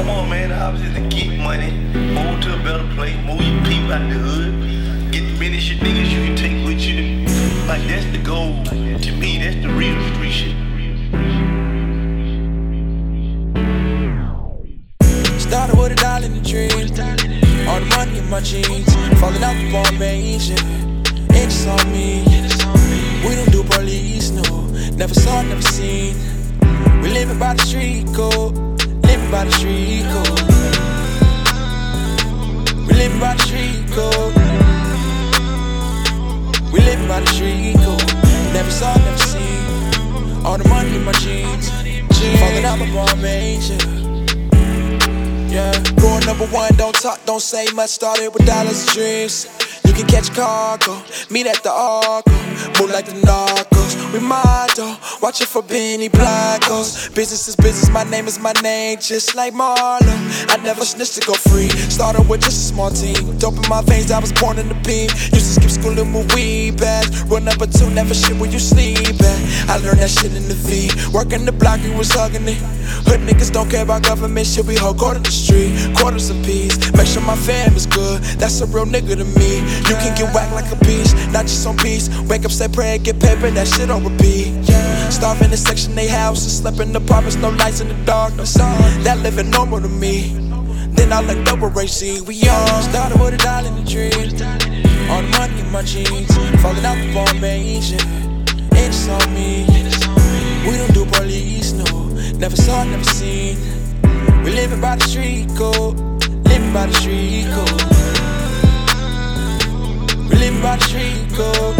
come on, man. Obviously, to get money, move to a better place, move your people out the hood, get the many shit niggas you can take with you. Like, that's the goal. To me, that's the real street shit. Started with $1 in the dream. All the money in my jeans. Falling out the formation. Inches on me. We don't do police, no. Never saw, never seen. We living by the street code. Living by the street code. We living by the street code. We living by the street code. Never saw, never seen. All the money in my jeans. Falling out my formation. Yeah, going #1, don't talk, don't say much. Started with dollars and dreams. You can catch cargo, meet at the Arco. Move like the narcos, we motto. Watching for Benny Blancos. Business is business, my name is my name. Just like Marlon, I never snitched to go free. Started with just a small team. Dope in my veins, I was born in the beam. Used to skip school and move weed back. Rule #2, never shit where you sleep at. I learned that shit in the V. Working the block, we was hugging it. Hood niggas don't care about government shit, we hold court in the street. Quarters a piece, make sure my fam is good. That's a real nigga to me. You can get whacked like a piece, not just on peace. Wake up, say prayer, get paper, that shit on repeat. Starve in the section, they houses, slept in apartments, no lights in the darkness. That living normal to me. Then I like double racy, we all started with $1 in the dream. All the money in my jeans, falling out the formation. Inches on me. We don't do police, no. Never saw, never seen. We living by the street code. Living by the street code. We living by the street code.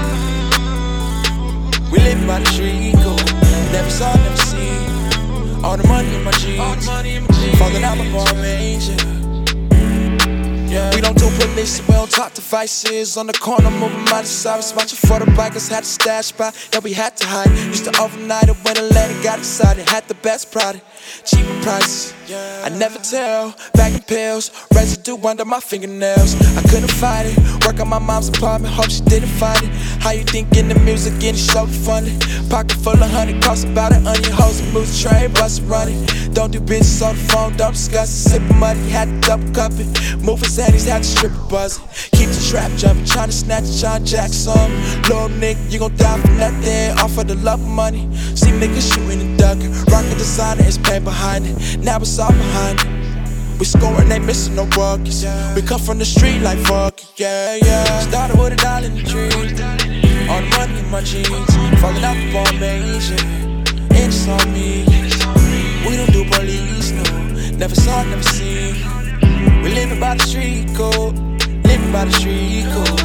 We living by the street code. Never saw, never seen. All the money in my jeans. Falling out my formation. Yeah. We don't do police, we don't talk devices. On the corner, moving mighty service. Watching for the bikers, had a stash spot that we had to hide. Used to overnight it when the lady got excited. Had the best product, cheaper prices. I never tell, bagging pills, residue under my fingernails. I couldn't fight it, work on my mom's apartment, hope she didn't find it. How you think in the music, getting show funded? Pocket full of honey, cost about an onion. Hoes and moves, train, bus running. Don't do business on the phone, don't discuss it. Sipping money, had to double cup it. Moving Zaddies, had to strip it buzzing. Keep the trap jumping, trying to snatch it, John Jack some. Little nigga, you gon' die for nothing. Off of the love of money. See niggas shooting and ducking. Rockin' designer, it's pain behind it. Now it's all behind it. We scoring, ain't missing no buckets. We come from the street like fuck it, yeah, yeah. Started with $1 in the dream. All the money in my jeans. Falling out the formation. Inches on me. We don't do police, no. Never saw, never seen. We living by the street code. Living by the street code.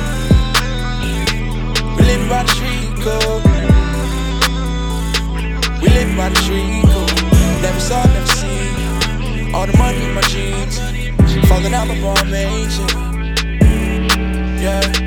We living by the street code. We living by the street code. Never saw, never seen. All the money in my jeans. Falling out my formation. Yeah.